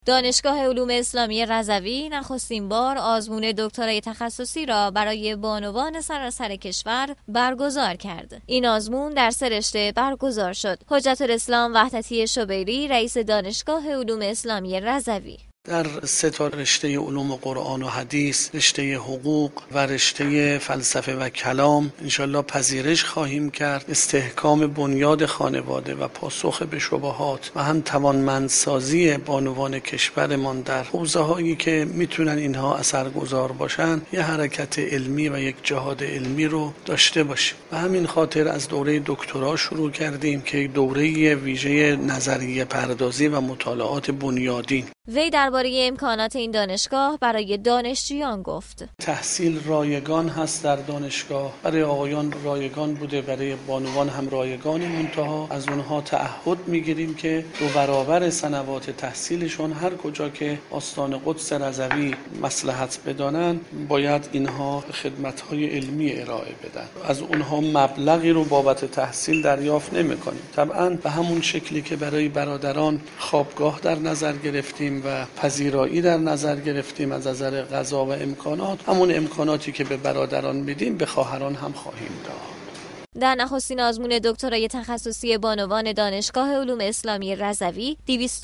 دانشگاه علوم اسلامی رضوی نخستین بار آزمون دکترای تخصصی را برای بانوان سراسر کشور برگزار کرد. این آزمون در 3 رشته برگزار شد. حجت الاسلام وحدتی شبیری، رئیس دانشگاه علوم اسلامی رضوی: در 3 رشته علوم قرآن و حدیث، رشته حقوق و رشته فلسفه و کلام انشالله پذیرش خواهیم کرد. استحکام بنیاد خانواده و پاسخ به شبهات و هم توانمندسازی بانوان کشورمان در حوزه هایی که میتونن اینها اثرگذار باشن، یه حرکت علمی و یک جهاد علمی رو داشته باشیم. و همین خاطر از دوره دکترا شروع کردیم که دوره ویژه نظریه پردازی و مطالعات بنیادین. وی درباره امکانات این دانشگاه برای دانشجویان گفت: تحصیل رایگان هست در دانشگاه، برای آقایان رایگان بوده، برای بانوان هم رایگان، منتها از اونها تعهد میگیریم که 2 برابر سنوات تحصیلشون هر کجا که آستان قدس رضوی مصلحت بدانن باید اینها خدمت‌های علمی ارائه بدن. از اونها مبلغی رو بابت تحصیل دریافت نمی‌کنیم. طبعاً به همون شکلی که برای برادران خوابگاه در نظر گرفتیم و پذیرایی در نظر گرفتیم از نظر غذا و امکانات، همون امکاناتی که به برادران میدیم به خواهران هم خواهیم داد. در نخستین آزمون دکترای تخصصی بانوان دانشگاه علوم اسلامی رضوی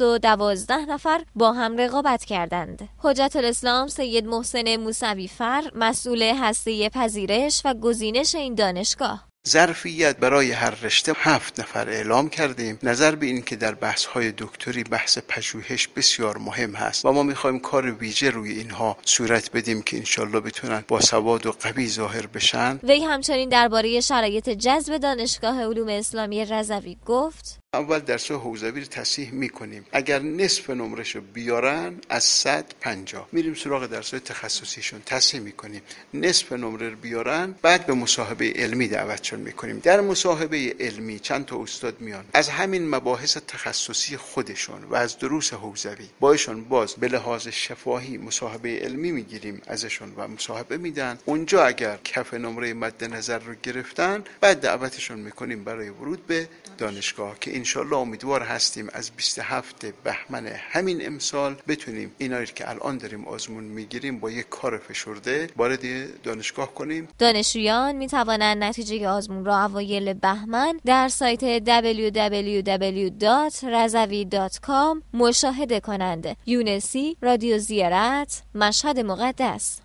212 نفر با هم رقابت کردند. حجت الاسلام سید محسن موسوی فر، مسئول هسته پذیرش و گزینش این دانشگاه: ظرفیت برای هر رشته 7 نفر اعلام کردیم. نظر به این که در بحث‌های دکتری بحث پژوهش بسیار مهم هست و ما می‌خوایم کار ویژه روی اینها صورت بدیم که انشالله بتونن با سواد و قوی ظاهر بشن. وی همچنین درباره شرایط جذب دانشگاه علوم اسلامی رضوی گفت: اول درس حوزوی رو تصحیح میکنیم. اگر نصف نمرهشو بیارن از 150 میریم سراغ درس‌های تخصصیشون تصحیح میکنیم. نصف نمره رو بیارن بعد به مصاحبه علمی دعوتشون میکنیم. در مصاحبه علمی چند تا استاد میان از همین مباحث تخصصی خودشون و از دروس حوزوی باشون باز به لحاظ شفاهی مصاحبه علمی میگیریم ازشون و مصاحبه میدن. اونجا اگر کف نمره مد نظر رو گرفتن بعد دعوتشون میکنیم برای ورود به دانشگاه که انشالله امیدوار هستیم از 27 بهمن همین امسال بتونیم اینایی که الان داریم آزمون میگیریم با یک کار فشرده وارد دانشگاه کنیم. دانشجویان میتوانند نتیجه آزمون را اوایل بهمن در سایت www.razavi.com مشاهده کنند. یونسی، رادیو زیارت، مشهد مقدس.